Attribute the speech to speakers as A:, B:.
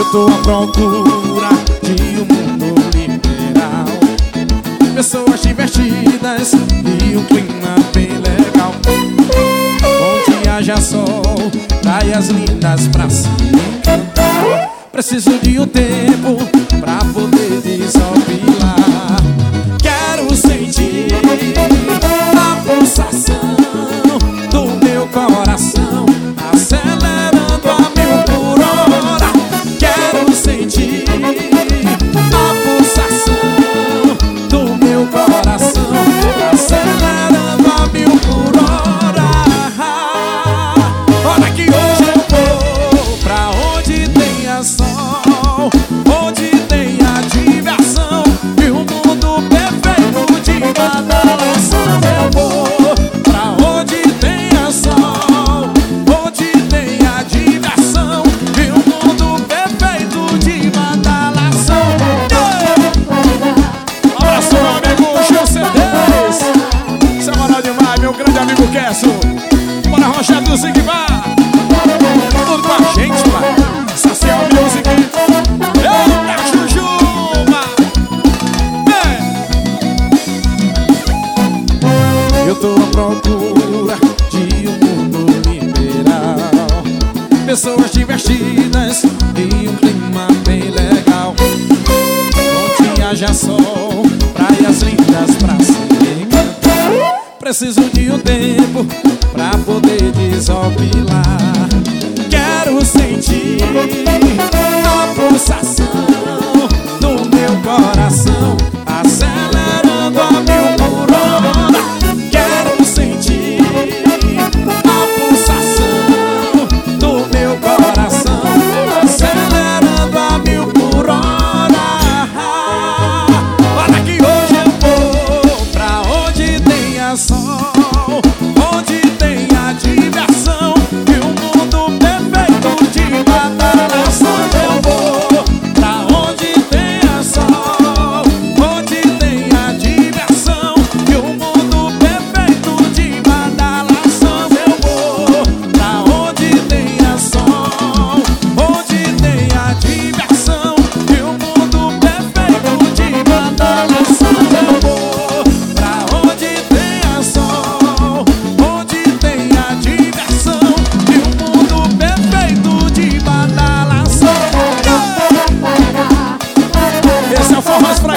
A: tô à procura de um mundo liberal, pessoas divertidas e um clima bem legal. Onde haja sol, praias lindas pra se encantar. Preciso de um tempo pra poder desopilar. Quero sentir a pulsação do meu coração acelerando a 1000 por hora. Quero sentir a pulsação do meu coração acelerando a 1000 por hora. Olha que hoje eu vou pra onde tenha sol, onde tenha diversão e um mundo perfeito de badalação. Eu vou pra onde tenha sol, onde tenha diversão e um mundo perfeito de badalação. Um abraço, meu amigo Gil C10. Isso é moral demais, meu grande amigo Kesso. Bora, Rogério do Zigmar. Tudo com a gente, pai. Social Music. Eita, Jujuma. Eu tô à procura de um mundo liberal, pessoas divertidas e um clima bem legal. Onde haja sol, praias lindas pra se encantar. Preciso de um tempo pra poder desopilar. Quero sentir a pulsação do meu coração acelerando a 1000 por hora. Quero sentir a pulsação do meu coração acelerando a 1000 por hora. Olha que hoje eu vou pra onde tenha sol, onde tenha diversão e um mundo perfeito de badalação. Eu vou pra onde tenha sol, onde tenha diversão e um mundo perfeito de badalação. Eu vou pra onde tenha sol, onde tenha diversão e um mundo perfeito de badalação. Eu vou pra onde tenha sol, onde tenha diversão e um mundo perfeito de badalação. Esse é o Forró